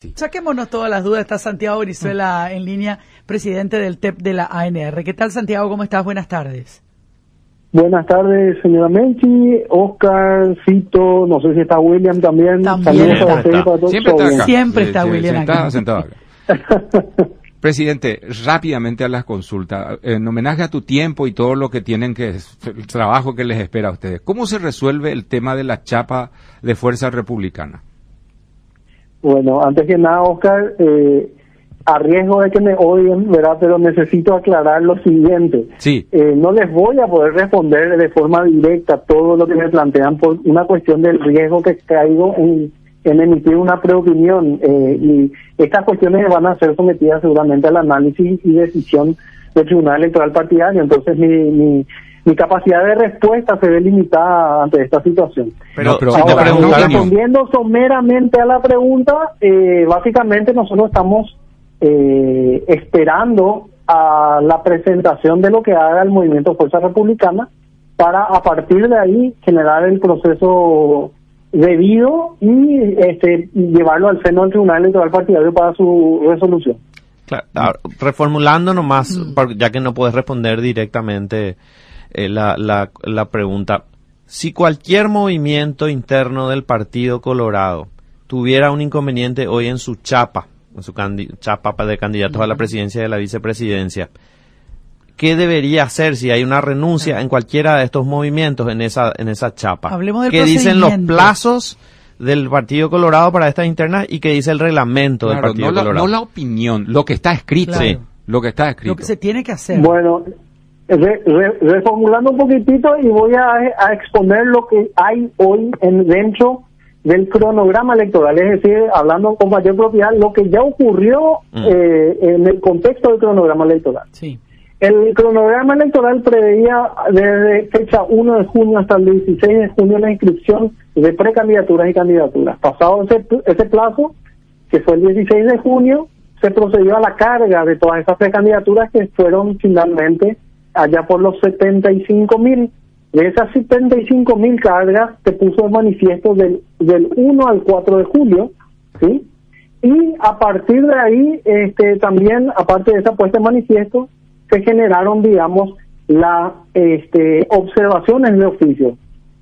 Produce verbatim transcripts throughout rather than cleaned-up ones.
Sí. Saquémonos todas las dudas. Está Santiago Brizuela mm. en línea, presidente del T E P de la A N R. ¿Qué tal, Santiago? ¿Cómo estás? Buenas tardes. Buenas tardes, señora Menchi, Oscar, Fito, no sé si está William también. También está. Está. Siempre está acá. Siempre está sí, William sí, acá. Está sentado acá. Presidente, rápidamente a las consultas, en homenaje a tu tiempo y todo lo que tienen que, el trabajo que les espera a ustedes, ¿cómo se resuelve el tema de la chapa de Fuerza Republicana? Bueno, antes que nada, Oscar, eh, a riesgo de que me odien, ¿verdad? Pero necesito aclarar lo siguiente. Sí. Eh, no les voy a poder responder de forma directa todo lo que me plantean por una cuestión del riesgo que caigo en, en emitir una preopinión. Eh, y estas cuestiones van a ser sometidas seguramente al análisis y decisión del Tribunal Electoral Partidario. Entonces, mi, mi, mi capacidad de respuesta se ve limitada ante esta situación. Pero, pero Ahora, no, respondiendo someramente a la pregunta, eh, básicamente nosotros estamos eh, esperando a la presentación de lo que haga el Movimiento Fuerza Republicana para a partir de ahí generar el proceso debido y este llevarlo al seno del Tribunal Electoral Partidario para su resolución. Claro, ahora, reformulando nomás, mm. ya que no puedes responder directamente eh, la, la, la pregunta, si cualquier movimiento interno del Partido Colorado tuviera un inconveniente hoy en su chapa, en su candi- chapa de candidatos uh-huh. a la presidencia y a la vicepresidencia, ¿qué debería hacer si hay una renuncia uh-huh. en cualquiera de estos movimientos en esa en esa chapa? Hablemos del ¿Qué dicen los plazos del Partido Colorado para estas internas y qué dice el reglamento claro, del Partido no la, Colorado? No la opinión, lo que está escrito. Claro. Sí, lo que está escrito. Lo que se tiene que hacer. Bueno, re, re, reformulando un poquitito y voy a, a exponer lo que hay hoy en dentro del cronograma electoral, es decir, hablando con mayor propiedad, lo que ya ocurrió mm. eh, en el contexto del cronograma electoral. Sí. El cronograma electoral preveía desde fecha uno de junio hasta el dieciséis de junio la inscripción de precandidaturas y candidaturas. Pasado ese, ese plazo, que fue el dieciséis de junio, se procedió a la carga de todas esas precandidaturas que fueron finalmente allá por los setenta y cinco mil. De esas setenta y cinco mil cargas se puso en manifiesto del, del uno al cuatro de julio, ¿sí? Y a partir de ahí, este, también, aparte de esa puesta en manifiesto, se generaron, digamos, las este, observaciones de oficio.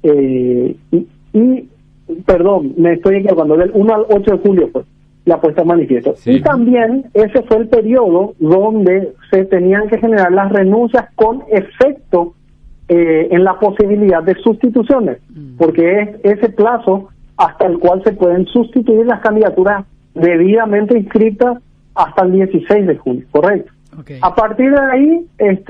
Eh, y, y, perdón, me estoy equivocando, del uno al ocho de julio fue la puesta en manifiesto. Sí. Y también ese fue el periodo donde se tenían que generar las renuncias con efecto eh, en la posibilidad de sustituciones, mm. porque es ese plazo hasta el cual se pueden sustituir las candidaturas debidamente inscritas hasta el dieciséis de julio, ¿correcto? Okay. A partir de ahí,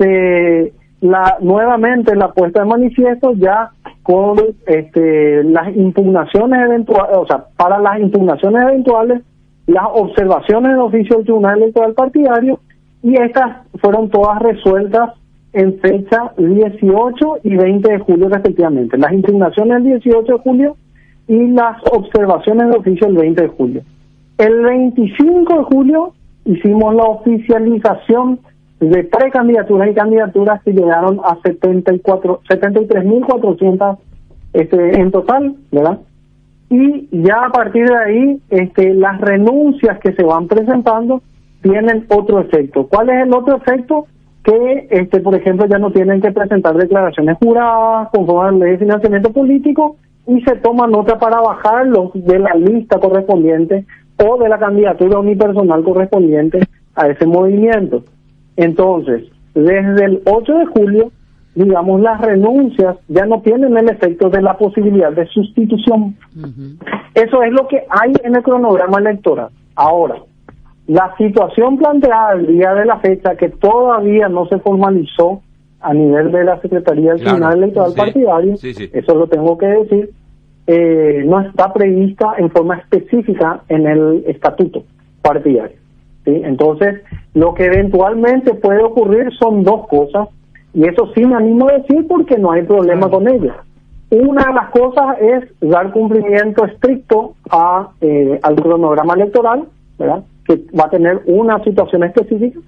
este, la nuevamente la puesta de manifiesto ya con este, las impugnaciones eventuales, o sea, para las impugnaciones eventuales, las observaciones del oficio del Tribunal Electoral Partidario, y estas fueron todas resueltas en fecha dieciocho y veinte de julio respectivamente. Las impugnaciones el dieciocho de julio y las observaciones del oficio el veinte de julio. El veinticinco de julio hicimos la oficialización de precandidaturas y candidaturas que llegaron a setenta y cuatro, setenta y tres mil cuatrocientos este, en total, ¿verdad? Y ya a partir de ahí, este, las renuncias que se van presentando tienen otro efecto. ¿Cuál es el otro efecto? Que, este, por ejemplo, ya no tienen que presentar declaraciones juradas conforme a la ley de financiamiento político y se toma nota para bajarlos de la lista correspondiente o de la candidatura unipersonal correspondiente a ese movimiento. Entonces, desde el ocho de julio, digamos, las renuncias ya no tienen el efecto de la posibilidad de sustitución. Uh-huh. Eso es lo que hay en el cronograma electoral. Ahora, la situación planteada el día de la fecha, que todavía no se formalizó a nivel de la Secretaría del claro, Tribunal Electoral sí, Partidario, sí, sí. Eso lo tengo que decir, Eh, no está prevista en forma específica en el estatuto partidario, ¿sí? Entonces, lo que eventualmente puede ocurrir son dos cosas, y eso sí me animo a decir porque no hay problema con ello. Una de las cosas es dar cumplimiento estricto a eh, al cronograma electoral, ¿verdad?, que va a tener una situación específica,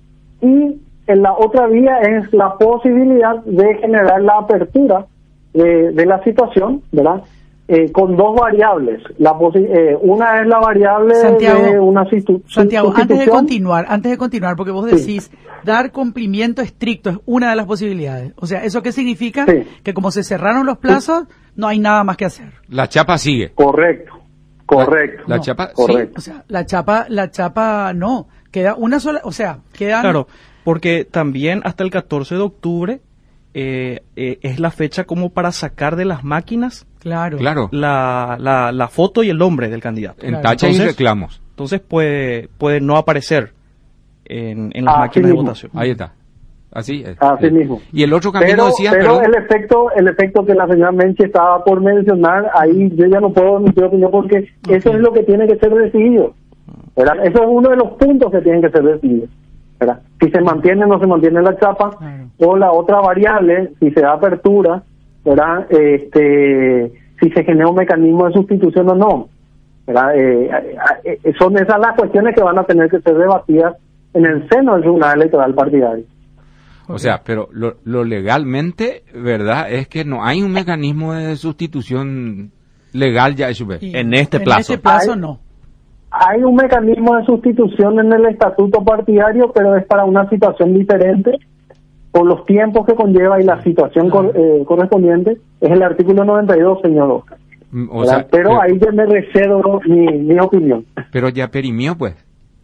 y en la otra vía es la posibilidad de generar la apertura de, de la situación, ¿verdad?, eh, con dos variables. La posi- eh, una es la variable Santiago, de una situ- Santiago, antes de sustitución. continuar, antes de continuar, porque vos Sí. decís, dar cumplimiento estricto es una de las posibilidades. O sea, ¿eso qué significa? Sí. Que como se cerraron los plazos, no hay nada más que hacer. La chapa sigue. Correcto, correcto. La No, chapa correcto. O sea, la chapa, la chapa no, queda una sola, o sea, quedan... Claro, porque también hasta el catorce de octubre eh, eh, es la fecha como para sacar de las máquinas Claro. sí. Claro. la, la, la foto y el nombre del candidato. En Claro. tacha y Entonces- reclamos. Entonces puede, puede no aparecer en, en las Ah, máquinas sí de mismo. votación. Ahí está. Así es. Así Sí. mismo. Y el otro camino Pero, decía, pero perdón. el efecto el efecto que la señora Menchi estaba por mencionar, ahí yo ya no puedo emitir opinión porque eso es lo que tiene que ser decidido, ¿verdad? Eso es uno de los puntos que tienen que ser decididos, ¿verdad? Si se mantiene o no se mantiene la chapa, Claro. o la otra variable, si se da apertura, ¿verdad? Este, si se genera un mecanismo de sustitución o no, ¿verdad? Eh, eh, eh, son esas las cuestiones que van a tener que ser debatidas en el seno del Tribunal Electoral Partidario. O sea, pero lo, lo legalmente, ¿verdad? Es que no hay un mecanismo de sustitución legal ya, eso ve. Y En este En plazo. este plazo Hay- no. Hay un mecanismo de sustitución en el estatuto partidario, pero es para una situación diferente por los tiempos que conlleva y la situación Claro. cor- eh, correspondiente. Es el artículo noventa y dos, señor Oscar. Mm, O ¿verdad? sea, pero ahí yo me reservo mi, mi opinión. Pero ya perimió, pues.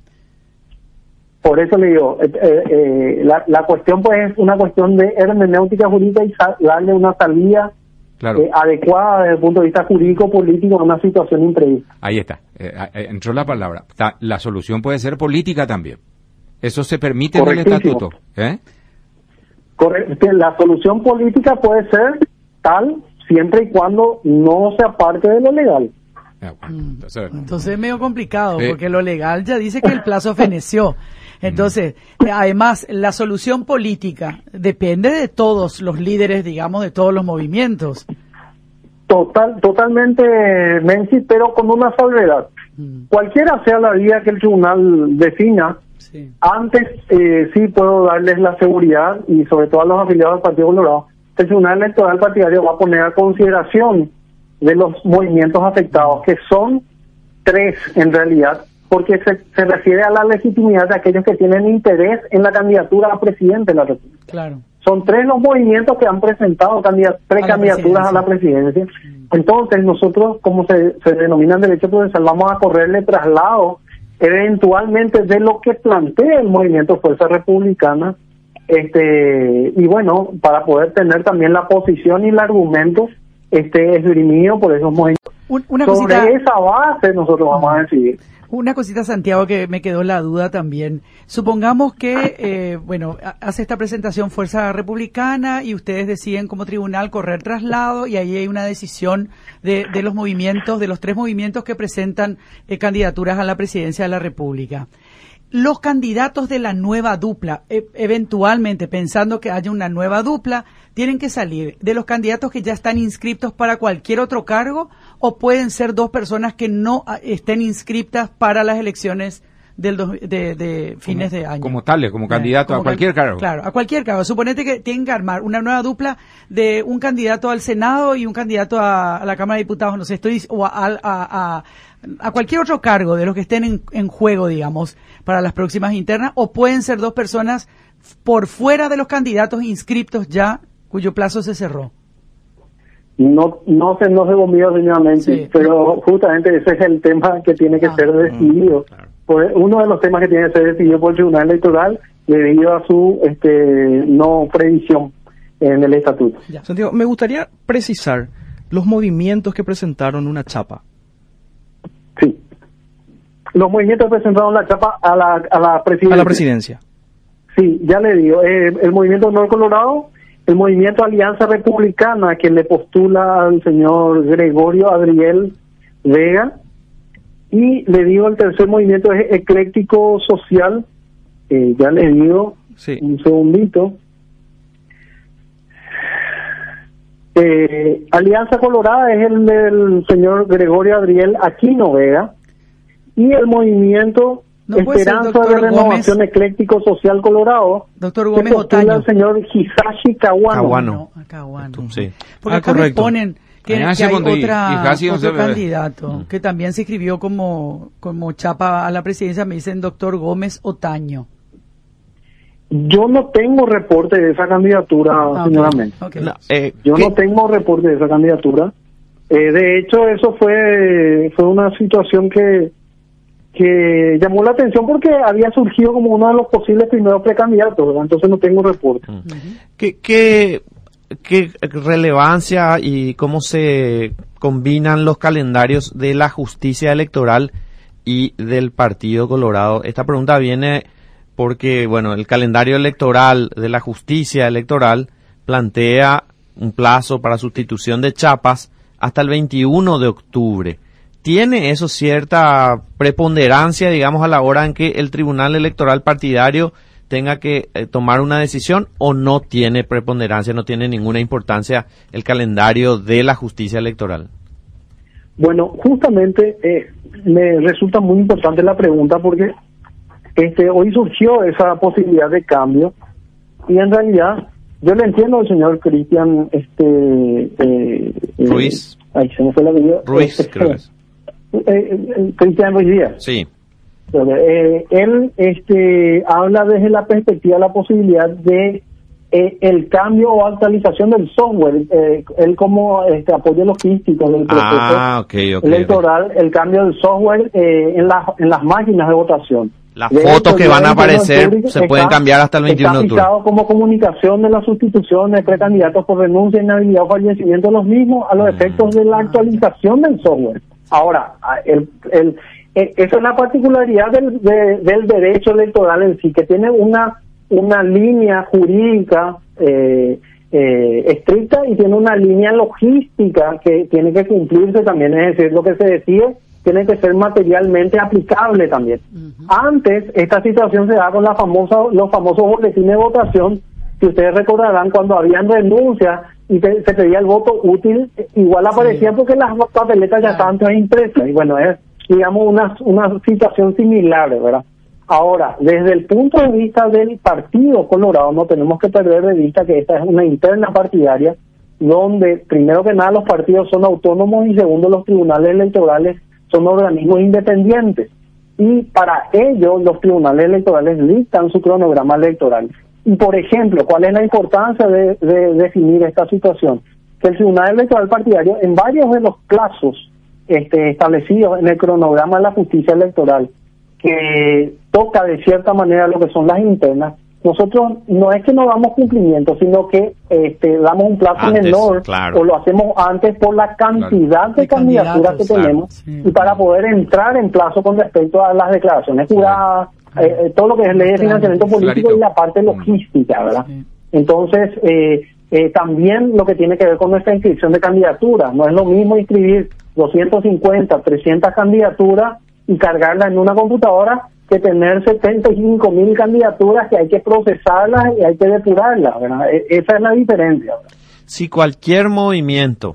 Por eso le digo, eh, eh, eh, la, la cuestión pues es una cuestión de hermenéutica jurídica y sa- darle una salida Claro. eh, adecuada desde el punto de vista jurídico-político a una situación imprevista. Ahí está. Eh, eh, entró la palabra. Ta- La solución puede ser política también. Eso se permite en el Correctísimo. estatuto. ¿Eh? Corre- que la solución política puede ser tal siempre y cuando no se aparte de lo legal. Ah, bueno, entonces, Entonces es medio complicado, Sí. porque lo legal ya dice que el plazo feneció. Entonces, eh, además, la solución política depende de todos los líderes, digamos, de todos los movimientos. Total, totalmente, Menzi, pero con una salvedad. Mm, Cualquiera sea la vía que el tribunal defina, sí. antes eh, sí puedo darles la seguridad y sobre todo a los afiliados del Partido Colorado, el Tribunal Electoral Partidario va a poner a consideración de los movimientos afectados, que son tres en realidad, porque se, se refiere a la legitimidad de aquellos que tienen interés en la candidatura a presidente de la República. Claro. Son tres los movimientos que han presentado candidat- precandidaturas a la presidencia. Entonces nosotros, como se, se denomina en derecho procesal, vamos a correrle traslado eventualmente de lo que plantea el movimiento Fuerza Republicana, este y bueno, para poder tener también la posición y el argumento este esgrimido por esos movimientos. Un- una Sobre cosita, esa base nosotros vamos a decidir. una cosita, Santiago, que me quedó la duda también. Supongamos que, eh, bueno, ha- hace esta presentación Fuerza Republicana y ustedes deciden como tribunal correr traslado y ahí hay una decisión de, de los movimientos, de los tres movimientos que presentan eh, candidaturas a la presidencia de la República. Los candidatos de la nueva dupla, e- eventualmente, pensando que haya una nueva dupla, tienen que salir de los candidatos que ya están inscritos para cualquier otro cargo o pueden ser dos personas que no ah, estén inscritas para las elecciones del dos- de, de fines como, de año. como tales, como candidato Como a cualquier can- cargo. Claro, a cualquier cargo. Suponete que tienen que armar una nueva dupla de un candidato al Senado y un candidato a, a la Cámara de Diputados, no sé, estoy o a, a, a, a cualquier otro cargo de los que estén en, en juego, digamos, para las próximas internas, o pueden ser dos personas por fuera de los candidatos inscriptos ya, cuyo plazo se cerró. No no se no se conmigo señoramente, Sí. pero justamente ese es el tema que tiene que Ah. ser decidido. claro. Pues uno de los temas que tiene que ser decidido por el Tribunal Electoral debido a su este no previsión en el estatuto. Ya. Santiago, me gustaría precisar los movimientos que presentaron una chapa. Sí. Los movimientos presentaron la chapa a la a la presidencia. A la presidencia. Sí, ya le digo, eh, el movimiento Honor Colorado, el movimiento Alianza Republicana, que le postula al señor Gregorio Adriel Vega, y le digo, el tercer movimiento es Ecléctico Social, eh, ya le digo, Sí. un segundito. Eh, Alianza Colorada es el del señor Gregorio Adriel Aquino Vega, y el movimiento ¿No puede ser Esperanza doctor de Renovación Gómez? Ecléctico Social Colorado, Doctor que Gómez postula Otaño. al señor Hisashi Kawano. Kawano. No, acá, bueno. Sí. Porque Ah, acá me correcto. ponen que, Allá que se hay pondría- y otra, casi no otro se ve. candidato Mm. que también se inscribió como, como chapa a la presidencia, me dicen doctor Gómez Otaño. Yo no tengo reporte de esa candidatura, Ah, ok, señora Mena. ok. No, eh, Yo ¿qué- no tengo reporte de esa candidatura. Eh, de hecho, eso fue fue una situación que que llamó la atención porque había surgido como uno de los posibles primeros precandidatos, ¿verdad? Entonces no tengo reporte. ¿Qué, qué, qué relevancia y cómo se combinan los calendarios de la justicia electoral y del Partido Colorado? Esta pregunta viene porque, bueno, el calendario electoral de la justicia electoral plantea un plazo para sustitución de chapas hasta el veintiuno de octubre. ¿Tiene eso cierta preponderancia, digamos, a la hora en que el Tribunal Electoral Partidario tenga que eh, tomar una decisión, o no tiene preponderancia, no tiene ninguna importancia el calendario de la justicia electoral? Bueno, justamente eh, me resulta muy importante la pregunta porque este hoy surgió esa posibilidad de cambio y en realidad yo le entiendo al señor Cristian este eh, Ruiz. Eh, ay, se me fue la vida. Ruiz, Este, creo que es. eh, eh, Cristian Ruiz Díaz. Sí. Eh, él este habla desde la perspectiva de la posibilidad de eh, el cambio o actualización del software, eh, él como este apoyo logístico del proceso Ah, ok, ok. electoral, el cambio del software eh, en, las en las máquinas de votación. Las De fotos hecho, que ya van a el veintiuno de aparecer octubre se está- pueden cambiar hasta el veintiuno de está octubre. fijado como comunicación de la sustitución de precandidatos por renuncia, inhabilidad o fallecimiento de los mismos a los efectos de la actualización del software. Ahora, a- el, el, eh, esa es la particularidad del, de- del derecho electoral en sí, que tiene una, una línea jurídica eh, eh, estricta y tiene una línea logística que tiene que cumplirse también, es decir, lo que se decide tiene que ser materialmente aplicable también. Antes, esta situación se da con la famosa, los famosos boletines de votación, que ustedes recordarán cuando habían renuncias y te- se pedía el voto útil, igual aparecía porque las papeletas ya estaban todas impresas. Y bueno, es, digamos, una, una situación similar, ¿verdad? Ahora, desde el punto de vista del Partido Colorado, no tenemos que perder de vista que esta es una interna partidaria, donde primero que nada los partidos son autónomos y segundo los tribunales electorales son organismos independientes. Y para ello los tribunales electorales dictan su cronograma electoral. Y por ejemplo, ¿cuál es la importancia de, de definir esta situación? Que el Tribunal Electoral Partidario, en varios de los plazos este, establecidos en el cronograma de la justicia electoral, que toca de cierta manera lo que son las internas, nosotros no es que no damos cumplimiento, sino que este, damos un plazo Antes, menor, claro. o lo hacemos antes por la cantidad de De candidaturas que candidatos, tenemos, sí. y para poder entrar en plazo con respecto a las declaraciones juradas, eh, eh, todo lo que es ley de financiamiento político Clarito. y la parte logística, ¿verdad? Sí. Entonces, eh, eh, también lo que tiene que ver con nuestra inscripción de candidaturas. No es lo mismo inscribir doscientas cincuenta, trescientas candidaturas y cargarlas en una computadora que tener setenta y cinco mil candidaturas que hay que procesarlas y hay que depurarlas, ¿verdad? E- esa es la diferencia, ¿verdad? Si cualquier movimiento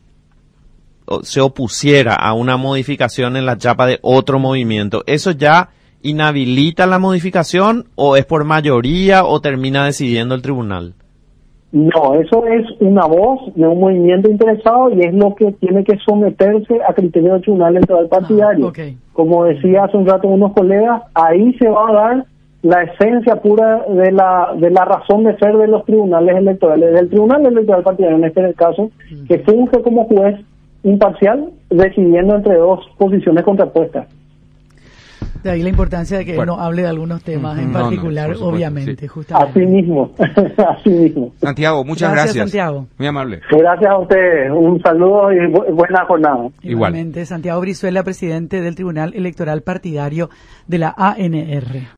o- se opusiera a una modificación en la chapa de otro movimiento, ¿eso ya inhabilita la modificación o es por mayoría o termina decidiendo el tribunal? No, eso es una voz de un movimiento interesado y es lo que tiene que someterse a criterio del Tribunal Electoral Partidario. Ah, ok. Como decía hace un rato unos colegas, ahí se va a dar la esencia pura de la de la razón de ser de los tribunales electorales, del Tribunal Electoral Partidario en este caso, que funge como juez imparcial decidiendo entre dos posiciones contrapuestas. De ahí la importancia de que Bueno. no hable de algunos temas en No, no, particular, por supuesto, obviamente, sí. justamente. Así mismo, así mismo. Santiago, muchas Gracias, gracias. Santiago. Muy amable. Gracias a ustedes, un saludo y bu- buena jornada. Igual. Igualmente, Santiago Brizuela, presidente del Tribunal Electoral Partidario de la A N R.